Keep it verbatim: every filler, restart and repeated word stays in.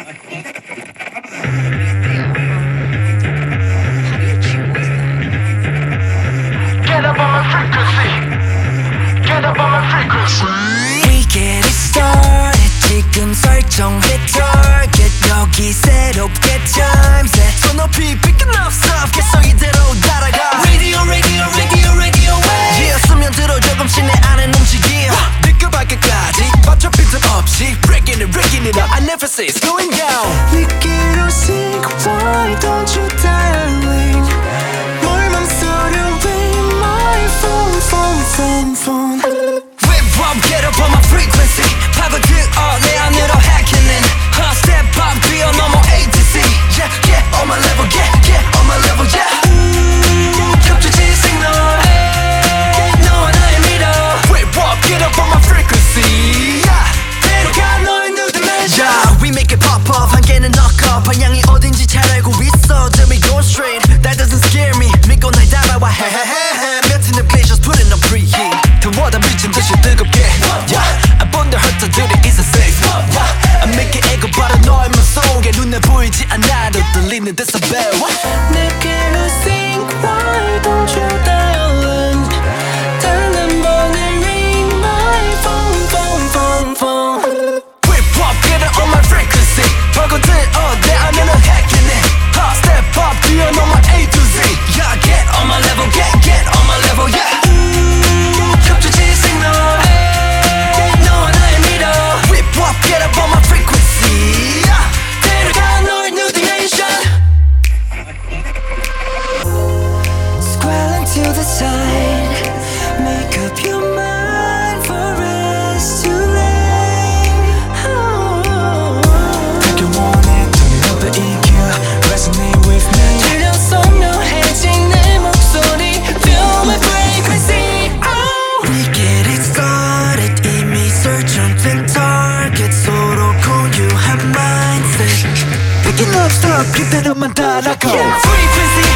Get up on my frequency. Get up on my frequency. We get it started. 지금 설정해 target. 여기 새롭게 time set. 손 높이 picking up stuff. 계속 이대로 따라가. Radio radio radio radio wave. Yeah, 수면 들어 조금씩 내 안에 움직여. 늦게 밝게까지 맞춰 비트 없이 breaking it breaking it up. I never say it's going down. We get our sync. Why don't you darling? 뭘 맘속에 ring my phone phone phone phone. Whip up get up on my frequency. 파고들어 내 안으로 hacking in. Uh, step up 뛰어넘어 A to Z. Yeah get on my level get get on my level yeah. 겹쳐진 signal. 너와 나의 미러. Whip up get up on my frequency. Yeah. 데려가 너의 new dimension. Yeah we make it pop off. 한 개는 knock up. 방향이 어딘지 잘 알고 있어. Tell me go straight. That doesn't scare me. 믿고 날 따라와. 헤헤헤헤. 몇 pleasures putting on preheat. 더워다 미친 듯이 뜨겁게. Yeah. I wonder 흩어들이 is a safe. Yeah. I make it echo 바로 너의 맘 속에 눈에 보이지 않아도 들리는 decibel. 내게로 sing why don't you darling. 단 한 번에 ring my phone phone phone phone. Whip up get it on my frequency. 파고들어 내 안에는 hacking it. Uh, step up 뛰어넘어 A to Z. Yeah get on my level get get on my level yeah. 겹쳐진 signal. 너와 나의 미러. Whip up get up on my frequency. Yeah. 데려가 너의 new dimension. Squalling to the side. Make up your mind for us to lay. Take you want it, turn it up the E Q. Resonate with me. 들려 선명해진 내 목소리. Feel my frequency. Oh. We get it started. 이미 설정된 target. 서로 고유한 mindset. Picking up stuff 그대로만 따라가. Yeah. Frequency